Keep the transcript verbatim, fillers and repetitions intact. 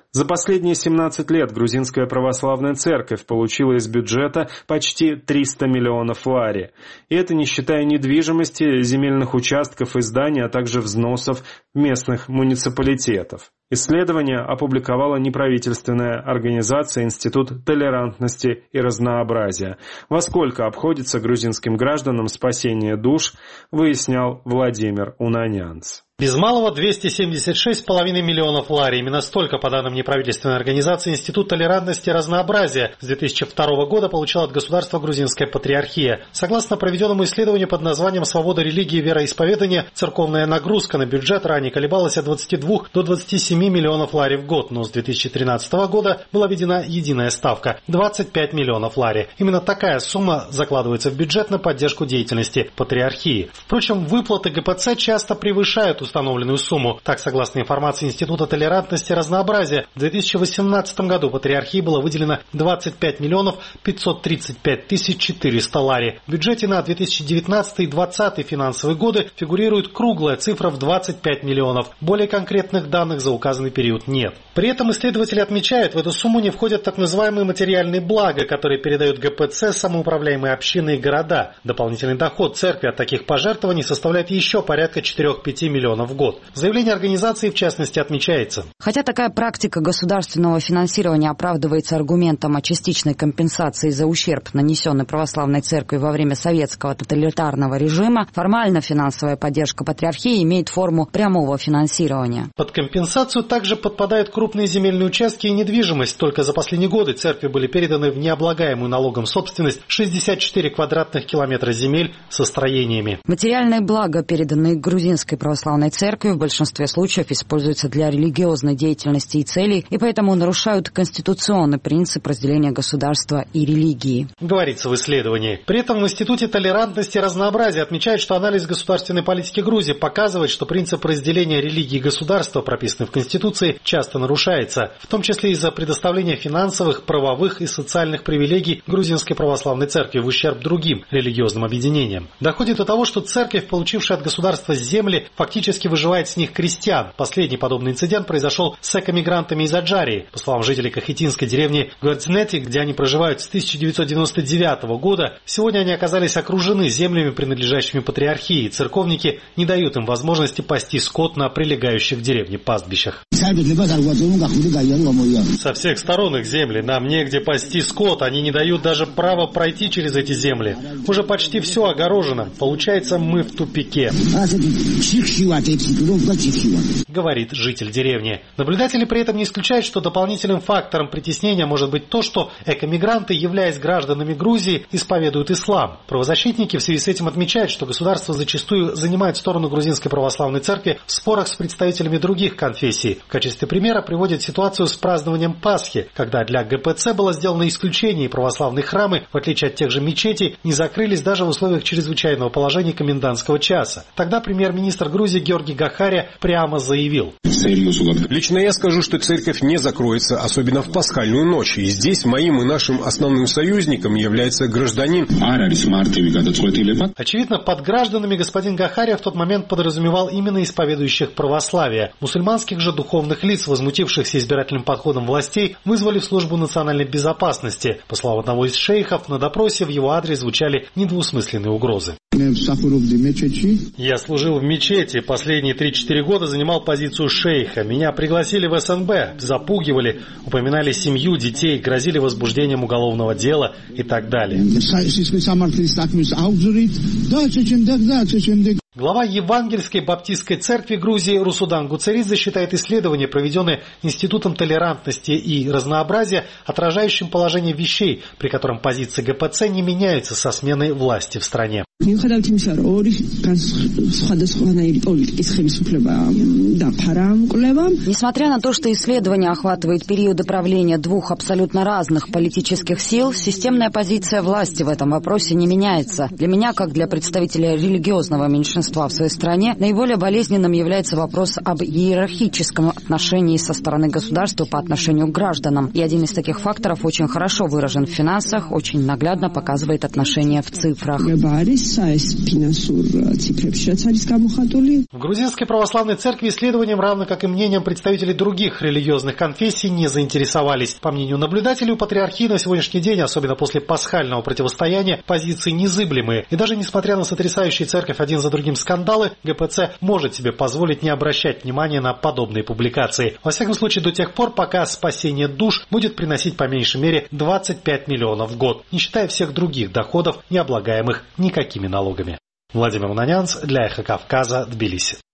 За последние семнадцать лет Грузинская православная церковь получила из бюджета почти триста миллионов лари. И это не считая недвижимости, земельных участков и зданий, а также взносов местных муниципалитетов. Исследование опубликовала неправительственная организация Институт толерантности и разнообразия. Во сколько обходится грузинским гражданам спасение душ, выяснял Владимир Унанянц. Без малого двести семьдесят шесть с половиной миллионов лари. Именно столько, по данным неправительственной организации Институт толерантности и разнообразия, с две тысячи второго года получила от государства Грузинская патриархия. Согласно проведенному исследованию под названием «Свобода религии и вероисповедания», церковная нагрузка на бюджет ранее колебалась от двадцати двух до двадцати семи миллионов лари в год, но с две тысячи тринадцатого года была введена единая ставка – двадцать пять миллионов лари. Именно такая сумма закладывается в бюджет на поддержку деятельности патриархии. Впрочем, выплаты ГПЦ часто превышают установленную сумму. Так, согласно информации Института толерантности и разнообразия, в две тысячи восемнадцатом году патриархии было выделено двадцать пять миллионов пятьсот тридцать пять тысяч четыреста лари. В бюджете на две тысячи девятнадцатый и две тысячи двадцатый финансовые годы фигурирует круглая цифра в двадцать пять миллионов. Более конкретных данных за указанный период нет. При этом исследователи отмечают, в эту сумму не входят так называемые материальные блага, которые передают ГПЦ, самоуправляемые общины и города. Дополнительный доход церкви от таких пожертвований составляет еще порядка четыре-пять миллионов в год. В заявлении организации, в частности, отмечается. Хотя такая практика государственного финансирования оправдывается аргументом о частичной компенсации за ущерб, нанесенный православной церкви во время советского тоталитарного режима, формально финансовая поддержка патриархии имеет форму прямого финансирования. Под компенсацию также подпадают крупные земельные участки и недвижимость. Только за последние годы церкви были переданы в необлагаемую налогом собственность шестьдесят четыре квадратных километра земель со строениями. Материальные блага, переданные Грузинской православной церкви, в большинстве случаев используются для религиозной деятельности и целей, и поэтому нарушают конституционный принцип разделения государства и религии. Говорится в исследовании. При этом в Институте толерантности и разнообразия отмечают, что анализ государственной политики Грузии показывает, что принцип разделения религии и государства, прописанный в Конституции, часто нарушается, в том числе из-за предоставления финансовых, правовых и социальных привилегий Грузинской православной церкви в ущерб другим религиозным объединениям. Доходит до того, что церковь, получившая от государства земли, фактически выживает с них крестьян. Последний подобный инцидент произошел с эко-мигрантами из Аджарии. По словам жителей кахетинской деревни Гвардзнети, где они проживают с тысяча девятьсот девяносто девятого года, сегодня они оказались окружены землями, принадлежащими патриархии. Церковники не дают им возможности пасти скот на прилегающих к деревне пастбищах. Со всех сторон их земли, нам негде пасти скот, они не дают даже права пройти через эти земли. Уже почти все огорожено. Получается, мы в тупике. Говорит житель деревни. Наблюдатели при этом не исключают, что дополнительным фактором притеснения может быть то, что эко-мигранты, являясь гражданами Грузии, исповедуют ислам. Правозащитники в связи с этим отмечают, что государство зачастую занимает сторону Грузинской православной церкви в спорах с представителями других конфессий. В качестве примера приводят ситуацию с празднованием Пасхи, когда для ГПЦ было сделано исключение, и православные храмы, в отличие от тех же мечетей, не закрылись даже в условиях чрезвычайного положения комендантского часа. Тогда премьер-министр Грузии Георгий Гахария прямо заявил. Лично я скажу, что церковь не закроется, особенно в пасхальную ночь. И здесь моим и нашим основным союзником является гражданин. Очевидно, под гражданами господин Гахария в тот момент подразумевал именно исповедующих православие. Мусульманских же духовных лиц, возмутившихся избирательным подходом властей, вызвали в службу национальной безопасности. По словам одного из шейхов, на допросе в его адрес звучали недвусмысленные угрозы. Я служил в мечети, последние три-четыре года занимал позицию шейха. Меня пригласили в эс эн бэ, запугивали, упоминали семью, детей, грозили возбуждением уголовного дела и так далее. Глава Евангельской баптистской церкви Грузии Русудан Гуцеридзе считает исследование, проведенное Институтом толерантности и разнообразия, отражающим положение вещей, при котором позиции ГПЦ не меняются со сменой власти в стране. Несмотря на то, что исследование охватывает периоды правления двух абсолютно разных политических сил, системная позиция власти в этом вопросе не меняется. Для меня, как для представителя религиозного меньшинства в своей стране, наиболее болезненным является вопрос об иерархическом отношении со стороны государства по отношению к гражданам. И один из таких факторов очень хорошо выражен в финансах, очень наглядно показывает отношения в цифрах. В грузинской православной церкви исследованием, равно как и мнением представителей других религиозных конфессий, не заинтересовались. По мнению наблюдателей, у патриархии на сегодняшний день, особенно после пасхального противостояния, позиции незыблемые. И даже несмотря на сотрясающие церковь один за другим скандалы, ГПЦ может себе позволить не обращать внимания на подобные публикации. Во всяком случае, до тех пор, пока спасение душ будет приносить по меньшей мере двадцать пять миллионов в год, не считая всех других доходов, не облагаемых никакими налогами. Владимир Унанянц для Эхо Кавказа, Тбилиси.